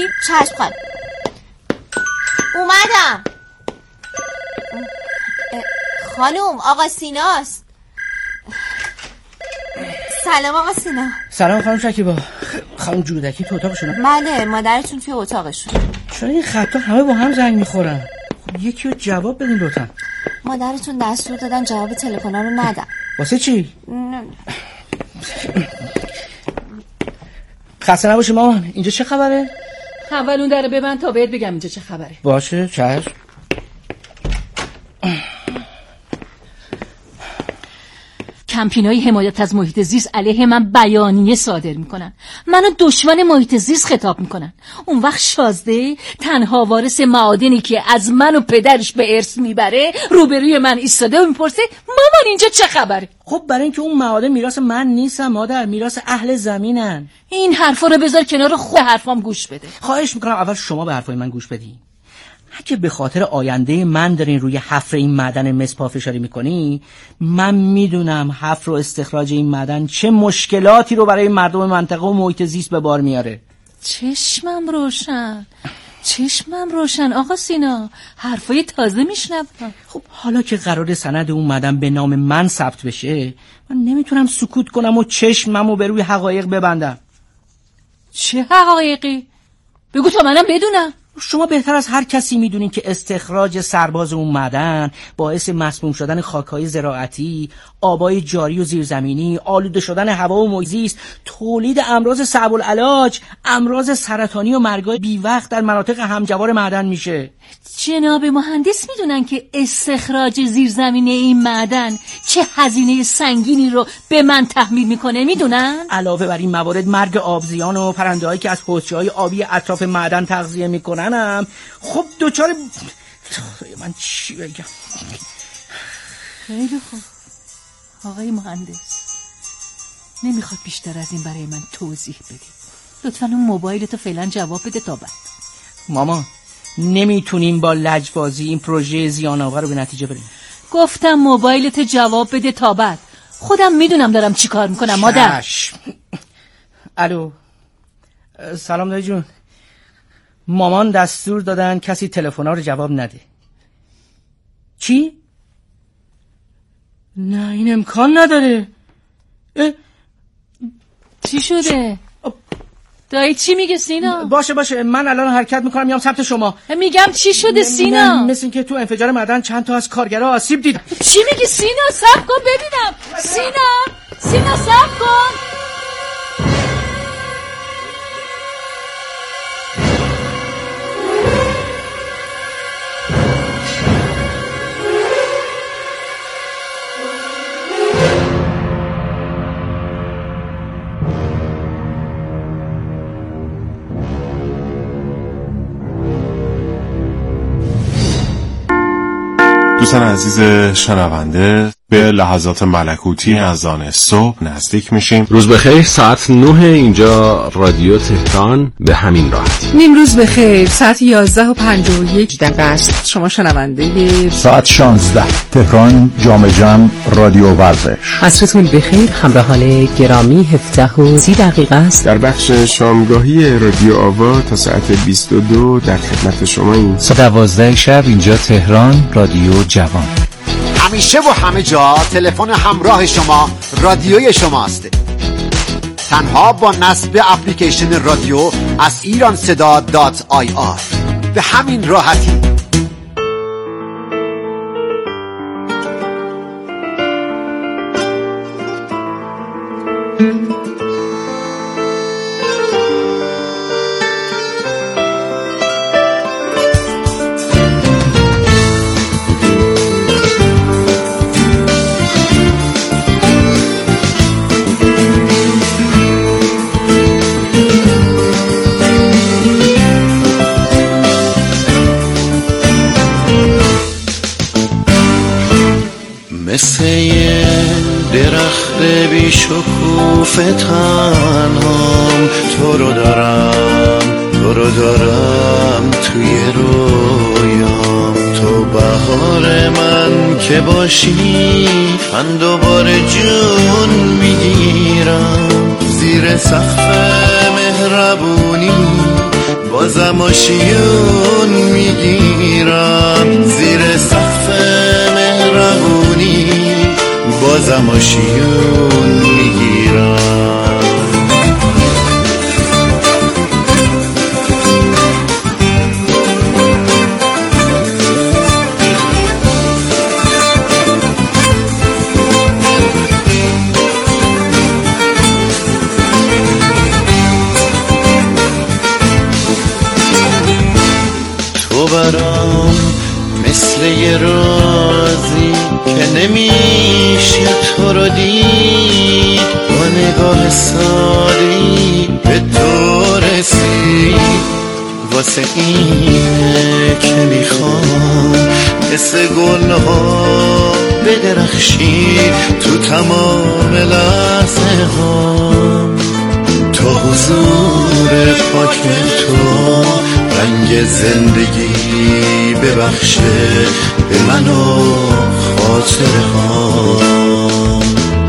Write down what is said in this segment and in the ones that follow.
چشم خانم. اومدم. خانم آقا سیناست. سلام آقا سینا. سلام خانم شکیبا. خانم جودکی تو اتاقشونه؟ بله مادرتون توی اتاقشون. چرا این خطا همه با هم زنگ میخورن؟ یکی رو جواب بدین لطفا. مادرتون دستور دادن جواب تلفن‌ها رو ندم. واسه چی؟ خسته نباشی مامان. اینجا چه خبره؟ اول اون در ببند تا بهت بگم اینجا چه خبره. باشه چشم. کمپینای حمایت از محیط زیست علیه من بیانیه صادر میکنن. منو دشمن محیط زیست خطاب میکنن. اون وقت شازده تنها وارث معادنی که از من و پدرش به ارث میبره روبروی من ایستاده و میپرسه مامان اینجا چه خبره؟ خب برای اینکه اون معادن میراث من نیستم مادر، میراث اهل زمینن. این حرفا رو بذار کنار، خود حرفام گوش بده. خواهش میکنم اول شما به حرفای من گوش بدین. اگه به خاطر آینده من دارین روی حفر این معدن مس پافشاری میکنی، من میدونم حفر و استخراج این معدن چه مشکلاتی رو برای مردم منطقه و محیط زیست به بار میاره. چشمم روشن آقا سینا، حرفای تازه میشنوم. خب حالا که قرار سند اون معدن به نام من ثبت بشه، من نمیتونم سکوت کنم و چشممو به روی حقایق ببندم. چه حقایقی؟ بگو تا منم بدونم. شما بهتر از هر کسی میدونین که استخراج سرباز اون معدن باعث مسموم شدن خاک‌های زراعتی، آبای جاری و زیرزمینی، آلوده شدن هوا و محیط زیست، تولید امراض صعب العلاج، امراض سرطانی و مرگ‌های بی‌وقت در مناطق همجوار معدن میشه. جناب مهندس میدونن که استخراج زیرزمینی این معدن چه هزینه سنگینی رو به من تحمیل میکنه؟ میدونن؟ علاوه بر این موارد مرگ آبزیان و پرنده‌هایی که از حوضچه‌های آبی اطراف معدن تغذیه میکننم خب دوچار من چی بگم. خیلی خوب آقای مهندس، نمیخواد بیشتر از این برای من توضیح بدی. لطفاً اون موبایلتو فعلا جواب بده تا بعد. مامان نمیتونیم با لجبازی این پروژه زیان‌آور رو به نتیجه بریم. گفتم موبایلت جواب بده تا بعد. خودم میدونم دارم چی کار میکنم مادر. الو سلام دایی جون. مامان دستور دادن کسی تلفن‌ها رو جواب نده. چی؟ نه این امکان نداره. چی شده؟ دایی چی میگه سینا؟ باشه من الان حرکت میکنم میام سمت شما. میگم چی شده سینا؟ مثل این که تو انفجار معدن چند تا از کارگرها آسیب دیدن. چی میگی سینا؟ صبر کن ببینم. سینا صبر کن. دوستان عزیز شنونده، به لحظات ملکوتی از آن صبح نزدیک میشیم. روز بخیر، ساعت 9 اینجا رادیو تهران به همین راحتی. نیم روز بخیر، ساعت 11:51 است. شما شنونده ساعت 16 تهران جام جم رادیو ورزش. عصرتون بخیر، همراهان گرامی. 17:30 است. در بخش شامگاهی رادیو آوا تا ساعت 22 در خدمت شما این. ساعت 12 شب اینجا تهران رادیو جوان. همیشه و همه جا تلفن همراه شما رادیوی شماست. تنها با نصب اپلیکیشن رادیو از ایرانصدا.ir به همین راحتی. مثل یه درخت بی شکوفه تنهام، تو رو دارم توی رویام. تو بهار من که باشی من دوباره جون میگیرم. زیر سقف مهربونی با بازم آشیون میگیرم زیر سقف مهربونی، بازم آشیون میگیرم. تو برام مثل یه رازی که نمیشه تو رو دید، با نگاه ساده‌ای به تو رسید. واسه اینه که میخوام مثل گلها بدرخشید تو تمام لحظه هام. تو حضور پاک تو رنگ زندگی ببخشه به من و خاطره هام.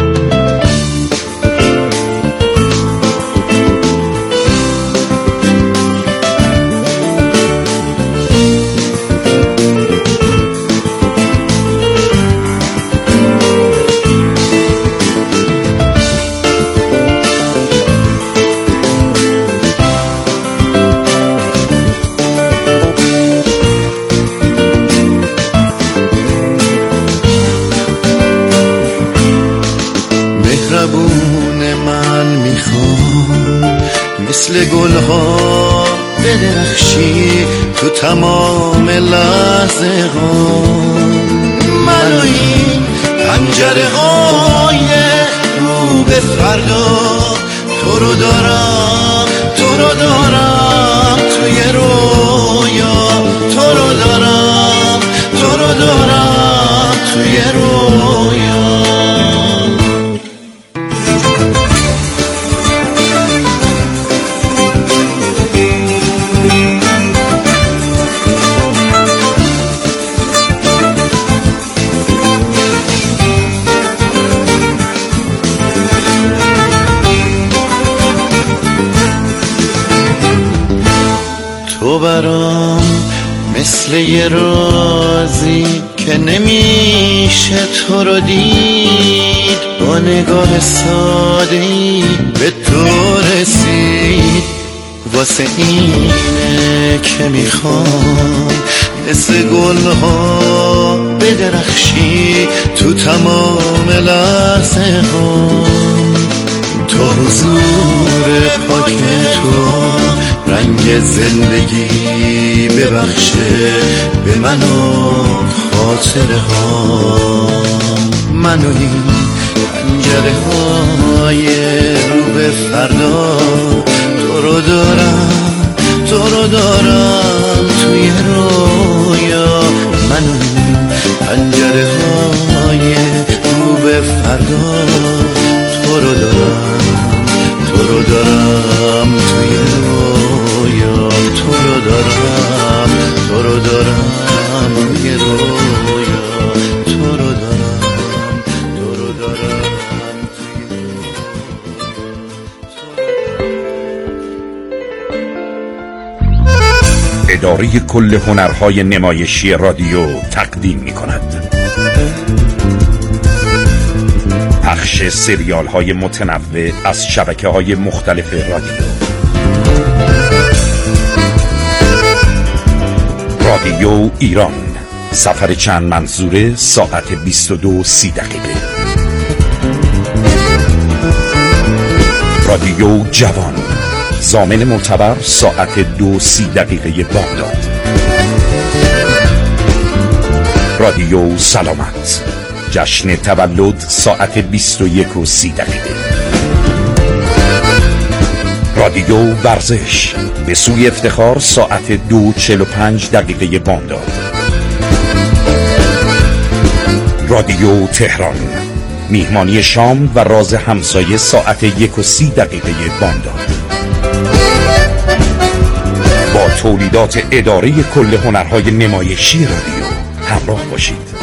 مهربون من میخوام مثل گلها بدرخشی تو تمام لحظه ها. من و این پنجره های رو به فردا، تو رو دارم تو رو دارم توی رویا، تو رو دارم تو رو دارم توی رویا. تو برام مثل یه رازی که نمیشه تو رو دید، با نگاه ساده‌ای به تو رسید. واسه اینه که میخوام مثل گلها بدرخشی تو تمام لحظه ها. تو حضور پاک تو رنگ زندگی ببخشه به من و خاطره ها. من و این پنجره های رو به فردا، تو رو دارم تو رو دارم توی رویا. من و این پنجره های رو به فردا، تو رو دارم تو رو دارم توی رویا. تو رو دارم تو رو دارم توی رویا. تو رو دارم تو رو دارم توی رویا. اداره کل هنرهای نمایشی رادیو تقدیم می‌کند پخش سریال های متنوع از شبکه های مختلف رادیو ایران. سفر چند منظوره ساعت 22:30. رادیو جوان، ضامن معتبر ساعت 2:30 بامداد. رادیو سلامت، جشن تولد ساعت 21:30. رادیو ورزش، به سوی افتخار ساعت 2:45 بامداد. رادیو تهران، میهمانی شام و راز همسایه ساعت 1:30 بامداد. با تولیدات اداره کل هنرهای نمایشی رادیو همراه باشید.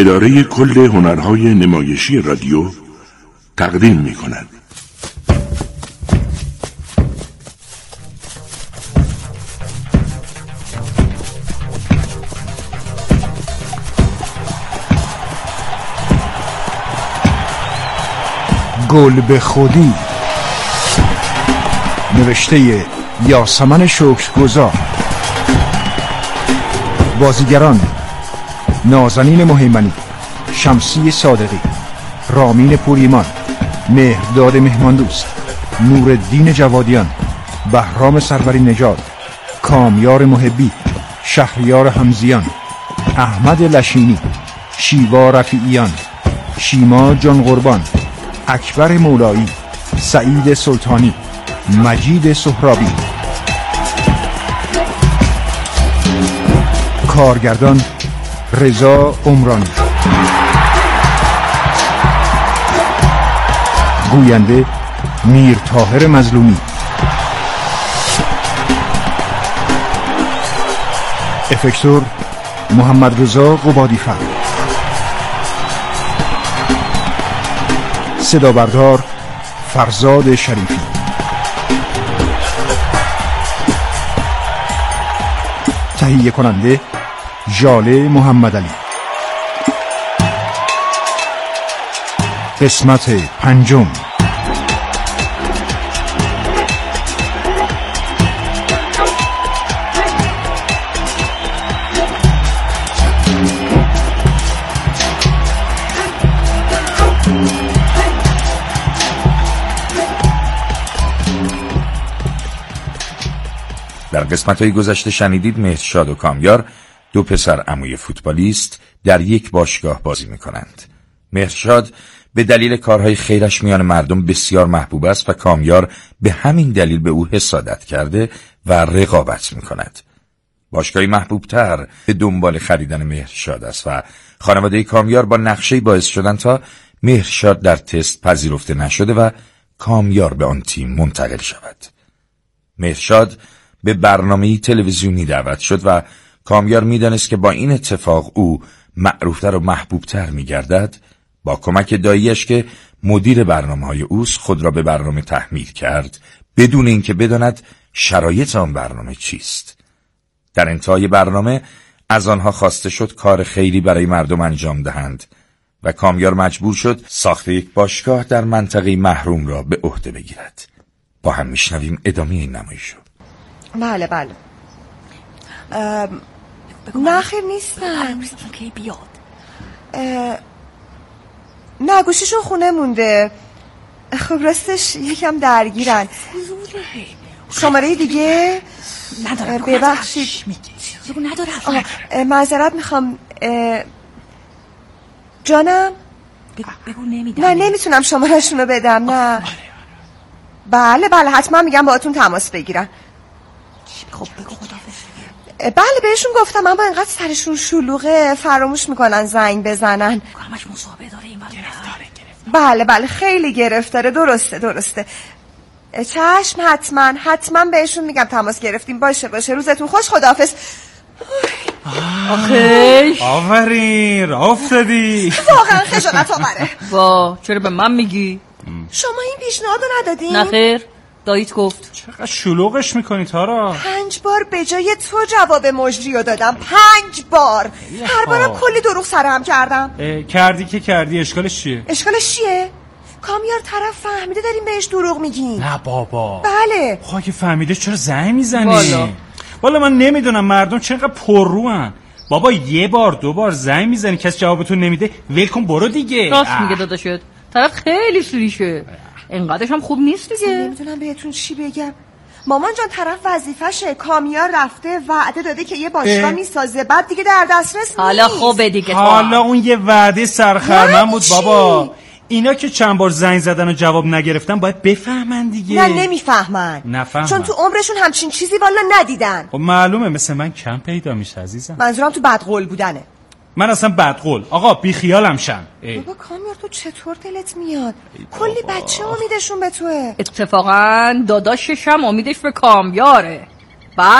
اداره کل هنرهای نمایشی رادیو تقدیم می‌کند. گل به خودی، نوشته یاسمن شکرگزار. بازیگران: نازنین مهیمنی، شمسی صادقی، رامین پوریمان، مهرداد مهماندوست، نورالدین جوادیان، بهرام سروری نژاد، کامیار محبی، شهریار حمزیان، احمد لشینی، شیوا رفیعیان، شیما جان قربان، اکبر مولایی، سعید سلطانی، مجید سهرابی. کارگردان: رضا عمرانی. گوینده: میر طاهر مظلومی. افکتور: محمد رضا قبادی‌فر. صدا بردار: فرزاد شریفی. تهیه کننده: ژاله محمدعلی. قسمت پنجم. در قسمت‌های گذشته شنیدید مهرشاد و کامیار، دو پسر عموی فوتبالیست، در یک باشگاه بازی می‌کنند. مهرشاد به دلیل کارهای خیرش میان مردم بسیار محبوب است و کامیار به همین دلیل به او حسادت کرده و رقابت می‌کند. باشگاهی محبوب‌تر به دنبال خریدن مهرشاد است و خانواده کامیار با نقشه‌ای باعث شدن تا مهرشاد در تست پذیرفته نشده و کامیار به آن تیم منتقل شود. مهرشاد به برنامه‌ای تلویزیونی دعوت شد و کامیار می‌دانست که با این اتفاق او معروفتر و محبوبتر می‌گردد. با کمک داییش که مدیر برنامه‌های اوست خود را به برنامه تحمیل کرد بدون اینکه بداند شرایط آن برنامه چیست. در انتهای برنامه از آنها خواسته شد کار خیری برای مردم انجام دهند و کامیار مجبور شد ساخت یک باشگاه در منطقه محروم را به عهده بگیرد. با هم میشنویم ادامه این نمایش رو. بله بله. نه خیر نیستن. کی بیاد؟ نه گوشیشون خونه مونده. خب راستش یکم درگیرن. شماره دیگه ندارم. ببخشید ندارم. معذرت میخوام. جانم بگو نمیدم. نه نمیتونم شمارهشون رو بدم. نه بله بله حتما میگم باهاتون تماس بگیرن. خب بگو خداحافظ. بله بهشون گفتم من با اینقدر سرشون شلوغه فراموش میکنن زنگ بزنن. همش مصاحبه داره این بله بله خیلی گرفتاره. درسته. چشم حتما بهشون میگم تماس گرفتیم. باشه روزتون خوش. خداحافظ. آخیش آفرین افتادی. واقعا خجالت آوره. وا چرا به من میگی؟ شما این پیشنهادو ندادین؟ نه خیر داییت گفت. چقدر شلوغش میکنی تارا؟ 5 بار به جای تو جواب مجریو دادم. 5 بار. هر بارم کلی دروغ سرم کردم. کردی اشکالش چیه؟ کامیار طرف فهمیده داریم بهش دروغ میگیم. نه بابا. بله. خب فهمیده چرا زنگ میزنی؟ والا من نمیدونم مردم چقدر پرروان. بابا یه بار 2 بار زنگ میزنی کسی جوابتو نمیده ول کن برو دیگه. راست میگه داداشت. طرف خیلی سریشه. اینقدرش هم خوب نیست دیگه. نمیدونم بهتون چی بگم. مامان جان طرف وظیفشه. کامیار رفته وعده داده که یه باشگاه میسازه بعد دیگه در دسترس نیست. حالا خوبه دیگه. حالا اون یه وعده سرخرمن بود بابا. اینا که چند بار زنگ زدن و جواب نگرفتن باید بفهمن دیگه. نه نمیفهمن. چون تو عمرشون همچین چیزی والا ندیدن. خب معلومه مثل من کم پیدا میشه عزیزم. منظورم تو بدقول بودنه. من اصلا بدقول. آقا بی خیالم شم. بابا کامیار تو چطور دلت میاد؟ کلی بچه امیدشون به توه. اتفاقا داداشش هم امیدش به کامیاره. بله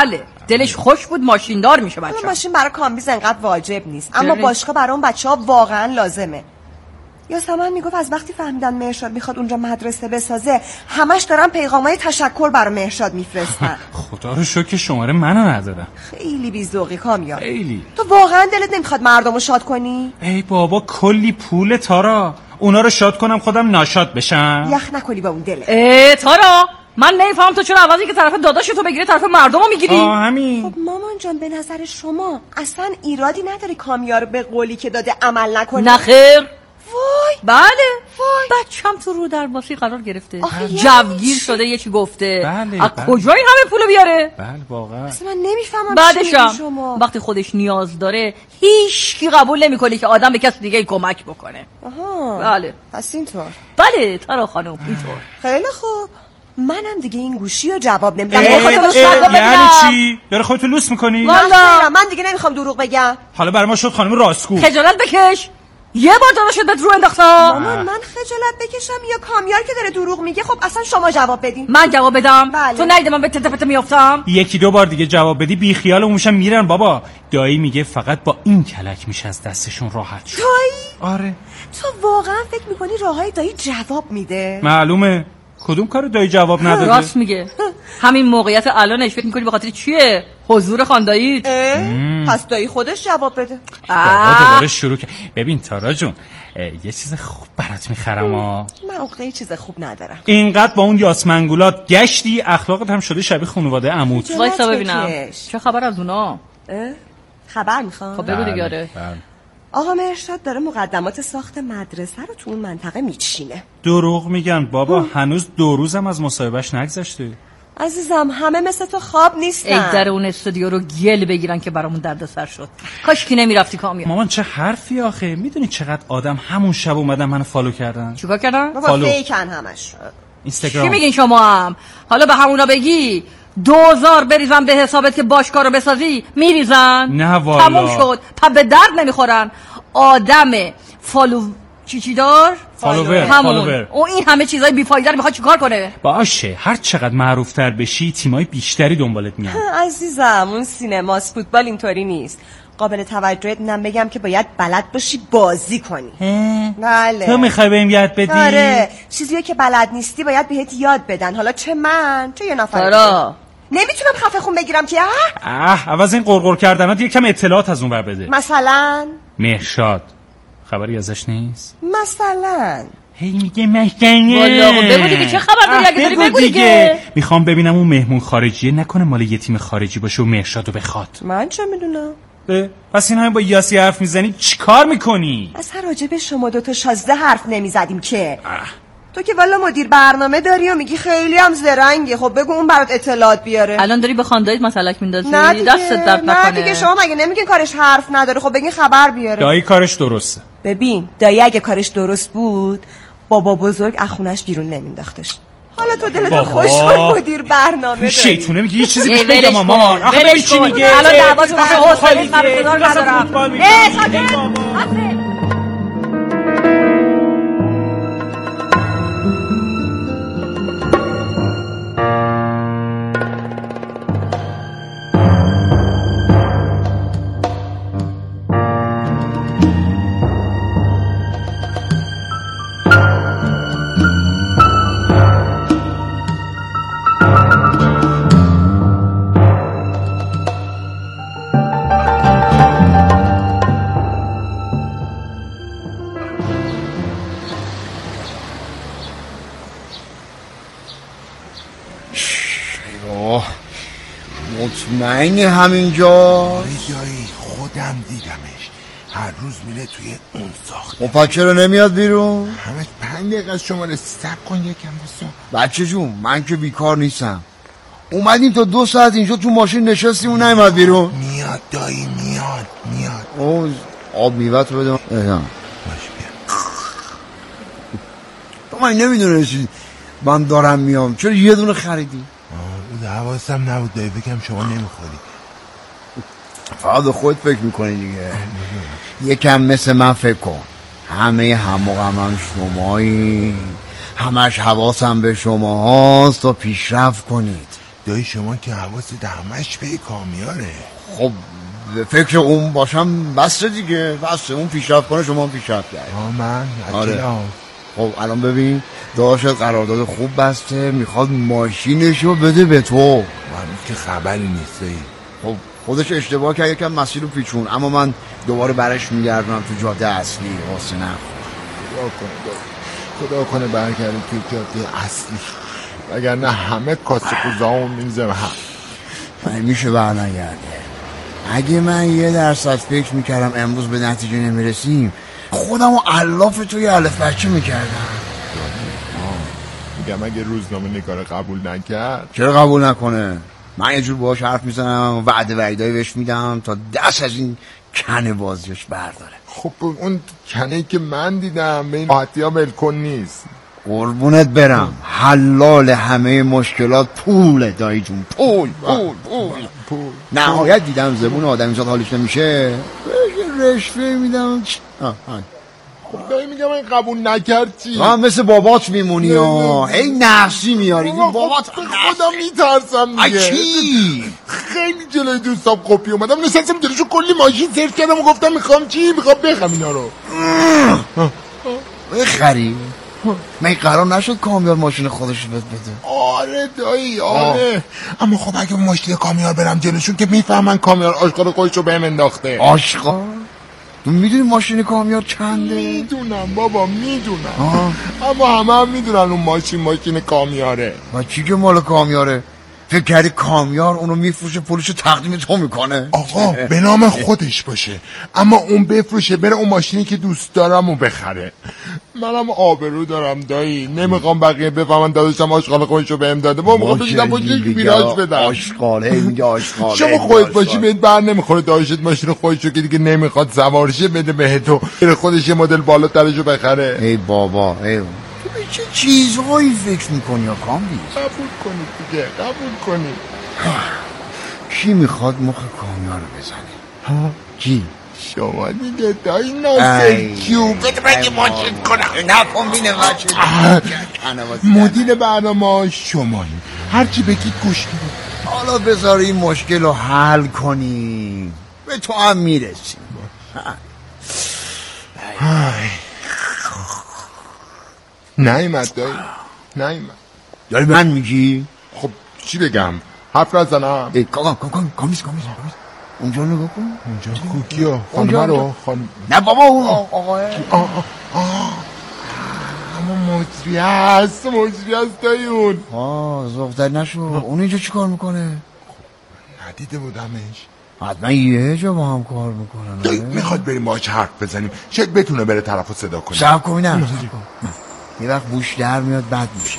دلش خوش بود ماشیندار میشه بچه. ماشین برای کامبیز انقدر واجب نیست، اما باشگاه برای اون بچه‌ها واقعا لازمه. یاسمن میگفت از وقتی فهمیدن مهرشاد میخواد اونجا مدرسه بسازه همش دارن پیغامای تشکر برای مهرشاد میفرستن. خدا رو شکر شماره منو ندادم. خیلی بی‌ذوقی کامیاب. خیلی. تو واقعا دلت نمیخواد مردمو شاد کنی؟ ای بابا کلی پول تارا، اونا رو شاد کنم خودم ناشاد بشم؟ یخ نکنی با اون دلت. تارا من نمیفهم تو چرا عوضی که طرف داداشتو بگیری طرف مردمو میگیری؟ همین. خب مامان جان به نظر شما اصلا ایرادی نداره کامیار به قولی که داده عمل نکنه؟ نه خیر. وای بله وای بچم تو رو در باسی قرار گرفته، جوگیر شده یکی گفته بله از کجایی همه پولو بیاره؟ بله واقعا اصلا من نمیفهمم. بعدشم وقتی خودش نیاز داره هیچ کی قبول نمیکنه که آدم به کسی دیگه کمک بکنه. آها بله پس اینطور. بله تارا خانم اینطور. خیلی خوب منم دیگه این گوشی رو جواب نمیدم. یعنی چی؟ داره خودتو لوس میکنی؟ من دیگه نمیخوام دروغ بگم. حالا برای ما شد خانم راستگو. خجالت بکش. یه بار داداشت بهت رو انداختم. مامان من خجالت بکشم یا کامیار که داره دروغ میگه؟ خب اصلا شما جواب بدین. من جواب بدم؟ بله. تو نیده من به تته میافتم؟ یکی دو بار دیگه جواب بدی بی خیال اونشم میرن بابا. دایی میگه فقط با این کلک میشه از دستشون راحت شد. دایی؟ آره. تو واقعا فکر میکنی راههای دایی جواب میده؟ معلومه. کدوم کار دایی جواب نداده؟ راست میگه. همین موقعیت الانش فکر میکنی به خاطر چیه؟ حضور خانداییت. پس دایی خودش جواب بده. بابا دوباره شروع کرد. ببین تارا جون یه چیز خوب برات میخرم من عقده چیز خوب ندارم. اینقدر با اون یاسمنگولات گشتی اخلاقت هم شده شبیه خانواده عموت. وایسا ببینم چه خبر از اونا؟ خبر میخوام؟ خب بگو دیگه. آره آقا مهرشاد داره مقدمات ساخت مدرسه رو تو اون منطقه میچینه. دروغ میگن بابا. هنوز 2 روزم از مصاحبهش نگذشته. عزیزم همه مثل تو خواب نیستن. ای در اون استودیو رو گل بگیرن که برامون دردسر شد. کاش کی نمیرفتی کامیاب. مامان چه حرفی آخه؟ میدونی چقدر آدم همون شب اومدن منو فالو کردن؟ چیکار کردن؟ بابا فیکن همش. اینستاگرام. چی میگین شما هم؟ حالا به همونا بگی 2000 بریزن به حسابت که باشگاه رو بسازی میریزن؟ نه والا. تموم شد. پس به درد نمیخورن. آدم فالو چی دار؟ فالوور. او این همه چیزای بیفایده رو میخواد چیکار کنه؟ باشه هر چقدر معروفتر بشی تیمای بیشتری دنبالت میان. عزیزم اون سینماست، فوتبال اینطوری نیست. قابل توجهت اینم بگم که باید بلد باشی بازی کنی. بله. تو میخوای بهم یاد بدی؟ آره چیزیه که بلد نیستی باید بهت یاد بدن. حالا چه من چه یه نفر نمیتونم خفه خون بگیرم که عوض این قرقر کردنات یکم اطلاعات از اون ور بده. مثلا مهرشاد خبری ازش نیست؟ مثلا هی میگه مهکنه. والله بگو دیگه چه خبر داری؟ اگه داری بگو دیگه. میخوام ببینم اون مهمون خارجیه نکنه مال یه تیم خارجی باشه و مهرشادو بخواد. من چه میدونم؟ پس این همه با یاسی حرف میزنی چی کار میکنی؟ اصلا راجع به شما دوتا شازده حرف نمیزدیم که تو که والا مدیر برنامه داری و میگی خیلی هم زرنگی. خب بگو اون برات اطلاعات بیاره. الان داری به خاندایت مسلک میندازی؟ دستت درد نکنه. نه دیگه شما مگه نمیگین کارش حرف نداره؟ خب بگین خبر بیاره. دایی کارش درسته. ببین دایی اگه کارش درست بود بابا بزرگ از خونش بیرون نمینداختش. حالا تو دلت خوش کن مدیر برنامه داری. شیطونه میگه یه چیزی پیش بگم مامان. آخه ببین چی میگه. الان دعواشو واسه حوصله خبردار ندارم. ساکت. مطمئنی همینجا؟ جایی خودم دیدمش هر روز میره توی اون ساخته. خب چرا نمیاد بیرون؟ همه 5 دقیقه از شما صبر کن یکم بسا. بچه جون من که بیکار نیستم. اومدیم تا 2 ساعت اینجا تو ماشین نشستیم و نیومد بیرون. میاد دایی میاد. اون آب میوه تو بده. تو من نمیدونستی من دارم میام چرا یه دونه خریدی؟ حواسم نبود دایی بگم شما نمیخوری. فقط به خود فکر میکنی دیگه. یکم مثل من فکر کن. همه هم و غمم شمایی. همش حواسم به شما هاست تا پیشرفت کنید. دایی شما که حواست همش به کامیاره. خب فکر اون باشم بسته دیگه، بسته. اون پیشرفت کنه شما پیشرفت کرد. من آره. خب الان ببین داشت قرارداد خوب بسته، میخواد ماشینشو بده به تو. من که خبری نیست. خب خودش اشتباه کرد، یکم مسیر رو پیچون، اما من دوباره برش میگردم تو جاده اصلی. واسه نه خدا کنه برگردیم تو جاده اصلی، وگرنه همه کاسه کوزامون میزم هم میشه برنگرده. اگه من 1% فکر میکردم امروز به نتیجه نمیرسیم، خودم و علاف توی علف بچه میکردم. میگم اگه روزنامه نگاره قبول نکرد. چرا قبول نکنه؟ من یه جور باهاش حرف میزنم، وعده‌ای بهش میدم تا دست از این کنه بازیش برداره. خب اون کنه‌ای که من دیدم به این راحتی ها ولکن نیست. قربونت برم، حلال همه مشکلات پوله دایی جون. پول. نهایت دیدم زبون آدمیزاد حالش نمیشه رشوه میدم. خب دایی میگم این قبول نکرد چی؟ من مثل بابات میمونی ها، هی نقصی میاری. بابات خودم میترسم دیگه. چی؟ خیلی جلوی دوستام قپی اومدم، نشستم جلوشو کلی ماشین سرچ کردم و گفتم میخوام بخرم اینا رو. بخری؟ من قرار نشد کامیار ماشین خودش بده. آره دایی آره. اما خب اگه ماشین کامیار برم جلوشون که میفهمن کامیار آشغال خودشو بهم انداخته. آشغال؟ تو میدونی ماشین کامیار چنده؟ میدونم بابا میدونم. اما همه هم میدونن اون ماشین کامیاره. و چی که مال کامیاره؟ فکر کردی کامیار اونو میفروشه پولشو تقدیم تو میکنه؟ آقا به نام خودش باشه، اما اون بفروشه بره اون ماشینی که دوست دارم و بخره. منم آبرو دارم دایی، نمیخوام بقیه بفهمن داداشم آشغال خودشو بهم داده. با موقع بگیدم پولش ویراج بدم. آشغاله میگه آشغاله. شما خودت باشی بهت بر نمیخوره داشت ماشین خودشو که دیگه نمیخواد سوارشه بده بهتو، بره خودش یه مدل بالاترشو بخره. ای بابا ای تو به چه چیزهایی فکر میکنی یا کامبیز؟ قبول کنید دیگه، قبول کنید. کی میخواد مخ کامیار رو بزنه؟ ها؟ کی؟ شما دیگه دایی ناسه کیو بده من یه ماشین کنم. نکن بینه بچه مدیر برنامه شمایی، هرچی بگید گوش میدم. حالا بذار این مشکل رو حل کنیم، به تو هم میرسیم. نایمد دایی، نایمد. داری من میگی؟ خب چی بگم؟ حرف نزنم. کامیز اونجا نگاه کن. اونجا کوکیو خانمه رو نه بابا اون آقاه. اما مجری هست دایی اون. زفتر نشو. اون اینجا چی کار میکنه؟ ندیده بودمش. حتما یه جا با هم کار میکنن. میخواد بریم باهاش حرف بزنیم، شاید بتونه بره طرفو صدا کنه. صبر کن نه یه وقت بوش در میاد بد میشه.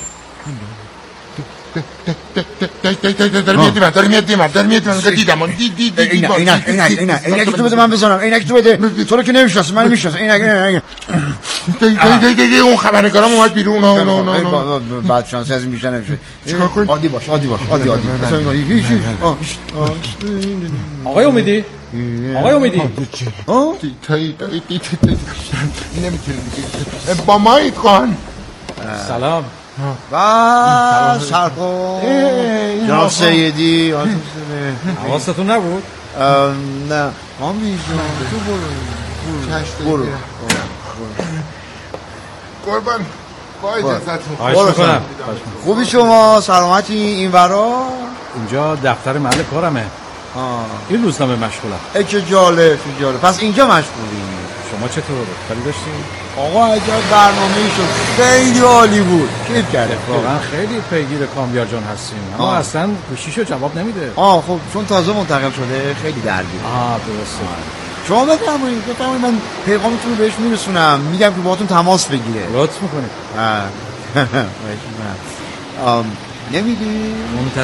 داره میاد دیدم اینک تو بده من بزنم. اینک تو بده. تو رو که نمیشناسه من میشناسم. اینک اون خبرنگارم اومد بیرون. بعد شانس از این بیشتر نمیشه. چیکار کنیم؟ عادی باش. آقای امیدی با مایی کن. سلام. و سرکن جناب سیدی. حواستون نبود؟ نه کامیز تو برو. قربان با اجازتون. خواهش میکنم. خوبی شما؟ سلامتی؟ این ورا؟ اینجا دفتر محل کارمه. این روزنامه مشغولم. ای چه جالب. پس اینجا مشغولی. شما چطور؟ خیلی داشتین؟ آقا عجب برنامه‌ای شد، خیلی عالی بود. کیف کردم. واقعا خیلی پیگیر کامیار جان هستیم، اما اصلا گوشیشو جواب نمیده. خب چون تازه منتقل شده خیلی درگیره. درسته. شما بفرمایید من پیغامتون رو بهش میرسونم، میگم که باهاتون تماس بگیره. لطف میکنید. نمیگی؟